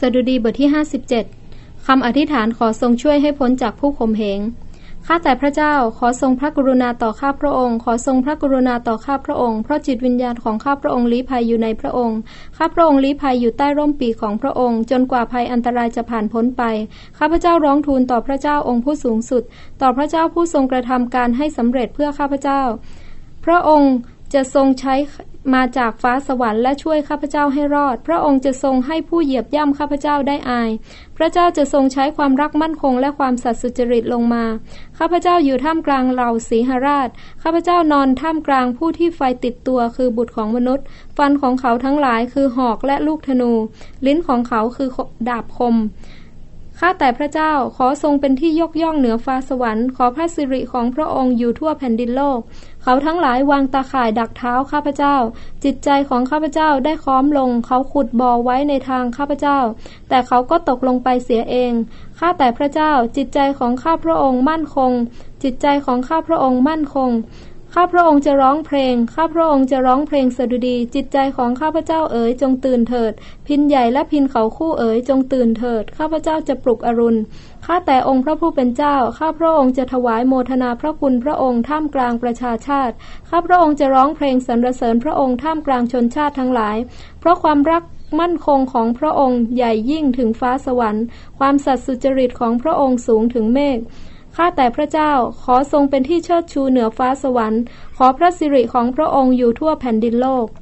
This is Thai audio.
ดุดีบทที่57คำอธิษฐานขอทรงช่วยให้พ้นจากผู้ข่มเหงข้าแต่พระเจ้าขอทรงพระกรุณาต่อข้าพระองค์ขอทรงพระกรุณาต่อข้าพระองค์เพราะจิตวิญญาณของข้าพระองค์ลี้ภัยอยู่ในพระองค์ข้าพระองค์ลี้ภัยอยู่ใต้ร่มปีกของพระองค์จนกว่าภัยอันตรายจะผ่านพ้นไปข้าพเจ้าร้องทูลต่อพระเจ้าองค์ผู้สูงสุดต่อพระเจ้าผู้ทรงกระทำการให้สำเร็จเพื่อข้าพเจ้าพระองค์จะทรงใช้มาจากฟ้าสวรรค์และช่วยข้าพเจ้าให้รอดพระองค์จะทรงให้ผู้เหยียบย่ำข้าพเจ้าได้อายพระเจ้าจะทรงใช้ความรักมั่นคงและความสัตย์สุจริตลงมาข้าพเจ้าอยู่ท่ามกลางเหล่าสีหราชข้าพเจ้านอนท่ามกลางผู้ที่ไฟติดตัวคือบุตรของมนุษย์ฟันของเขาทั้งหลายคือหอกและลูกธนูลิ้นของเขาคือดาบคมข้าแต่พระเจ้าขอทรงเป็นที่ยกย่องเหนือฟ้าสวรรค์ขอพระสิริของพระองค์อยู่ทั่วแผ่นดินโลกเขาทั้งหลายวางตาข่ายดักเท้าข้าพเจ้าจิตใจของข้าพเจ้าได้ค้อมลงเขาขุดบ่อไว้ในทางข้าพเจ้าแต่เขาก็ตกลงไปเสียเองข้าแต่พระเจ้าจิตใจของข้าพระองค์มั่นคงจิตใจของข้าพระองค์มั่นคงข้าพระองค์จะร้องเพลงข้าพระองค์จะร้องเพลงสดุดีจิตใจของข้าพเจ้าเอ๋ยจงตื่นเถิดพิณใหญ่และพิณเขาคู่เอ๋ยจงตื่นเถิดข้าพเจ้าจะปลุกอรุณข้าแต่องค์พระผู้เป็นเจ้าข้าพระองค์จะถวายโมทนาพระคุณพระองค์ท่ามกลางประชาชาติข้าพระองค์จะร้องเพลงสรรเสริญพระองค์ท่ามกลางชนชาติทั้งหลายเพราะความรักมั่นคงของพระองค์ใหญ่ยิ่งถึงฟ้าสวรรค์ความสัตย์สุจริตของพระองค์สูงถึงเมฆข้าแต่พระเจ้าขอทรงเป็นที่เชิดชูเหนือฟ้าสวรรค์ขอพระสิริของพระองค์อยู่ทั่วแผ่นดินโลก